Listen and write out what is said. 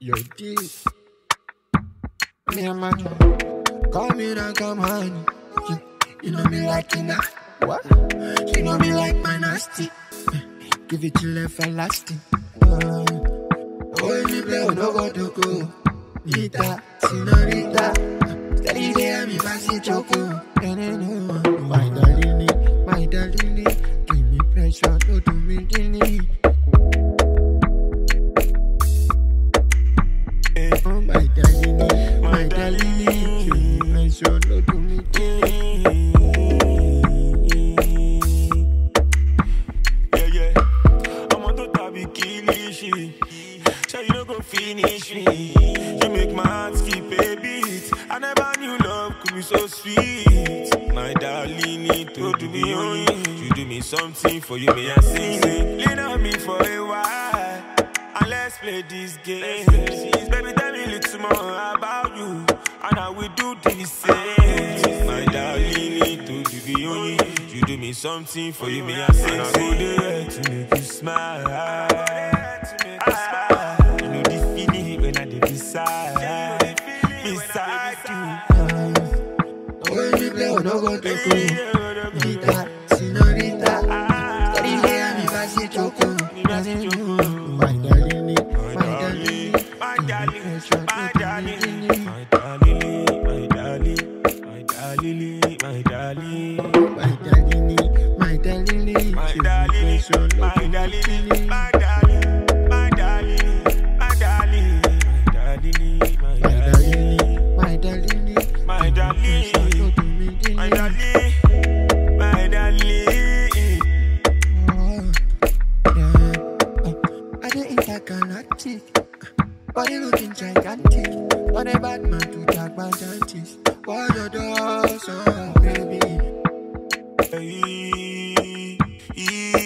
You're deep. Me and my call me now, come on. You know me like it now. What? You know me like my nasty. Give it till everlasting. Oh, me play, no go to go. Nita, senorita. Steady there, me pass it choco. My darling, give me pressure, no do me guinea. Oh, my darling, give me pressure, no do me guinea. Yeah. I'm on the top of Kilishi. So you don't go finish me. You make my heart skip a beat. I never knew love could be so sweet. My darling, need to do me only. You do me something for you, may I sing. Lean on me for a while. And let's play this game. Baby, tell me a little more about you. And I will do the same. My darling, need to do me only. You do me something for you, may I sing. And I go there to make you smile. You know the feeling when I did beside you. Oh, me play, no go to go. Nita, senorita. Steady there, me pass it choco. My darling, give me pressure, no do me guinea. My darling. Intergalactic, body looking gigantic. On a bad man to talk about giants. What your doors, oh baby.